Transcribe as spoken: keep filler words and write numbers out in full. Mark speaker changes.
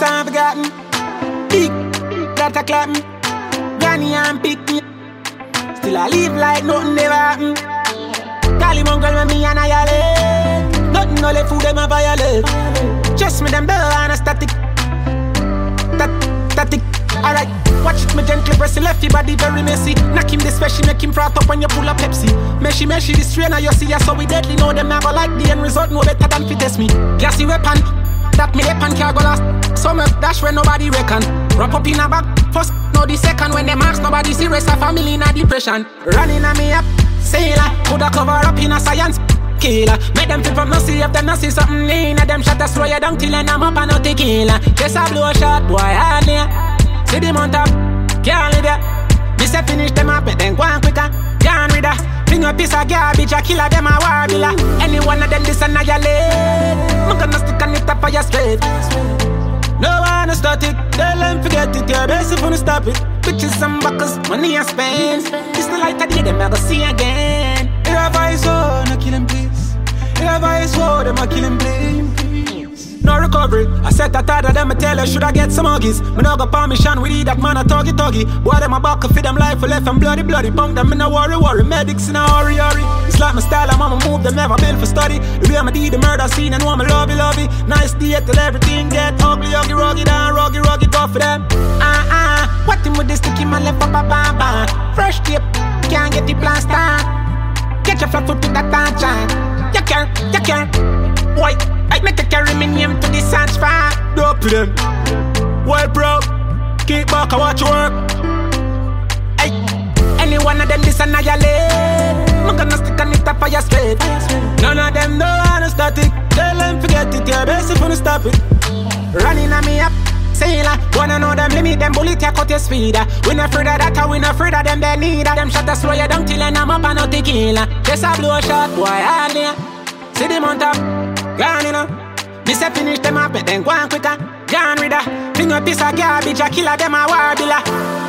Speaker 1: Miss I've forgotten. Big, that a clapping. Granny and pick me. Still I live like nothing ever happened. Cali mongrel with me and I yell. Nothing all the food them a violate. Just me them bill and a static. That, static. Alright, watch it me gently press the left, your body very messy. Knock him this special, make him frat up when you pull a Pepsi. Meshy, meshy, this trainer you see us so we deadly. Know them never like the end result, no better than fi test me. Gassy weapon, that me weapon can't go last. So me dash when nobody reckon. Wrap up in a bag, first, no the second. When them ask nobody serious, a family in a depression. Running on me up, sailor, coulda cover up in a science. Killer, make them feel from no see if them no see something in a them shot a slow you down till then I'm up and no tequila. Just a blow shot, boy, hardly. See them on top, can't live ya. Me say finish them up, but then go on quicker. Can't read that. Bring a piece of garbage, a killer them a warbler. Any one of them this annihilate. I'm gonna stick on it up for your straight. No one is static, tell them forget it. You're basic when you stop it. Bitches and buckles, money and spend. This the light of the day, them never see again. If I saw, no kill him please. If I saw, them a kill him please. No recovery, I said that other them a tell her should I get some huggies. Me no go permission, we need that man a tuggy tuggy. Boy them a back feed them life for left and bloody bloody. Punk them in a worry worry, medics in a hurry hurry. It's like my style, I'm on my move, them never built for study. The way I'ma do the murder scene and want me lovey lovey. Nice day till everything get ugly, ugly, ruggy down, ruggy, ruggy, go for them. Ah uh, ah, uh, what him with this sticky man left up a bam bam. Fresh tip, can't get the plaster. Get your flat foot to that tancha. You can't, you can't. Why? I make a carry me name to the Sanch fire. Dope to them. Well, bro, keep back and watch your work. Hey, any one of them this annihilate. I'm gonna stick on it up for your straight. None of them know how to static. Tell them forget it, you're basic when you stop it. Running on me up, sailor. Wanna know them limit, them bullet, you cut your speed. We not afraid of that, we not afraid of them, they need them shot to slow you down till then I'm up and no tequila. Just a blow shot, boy, hardly. See them on top. Gone, you know. Me say finish them up, but then go on quicker. Gone with her. Bring a piece of garbage, a killer them a warbler.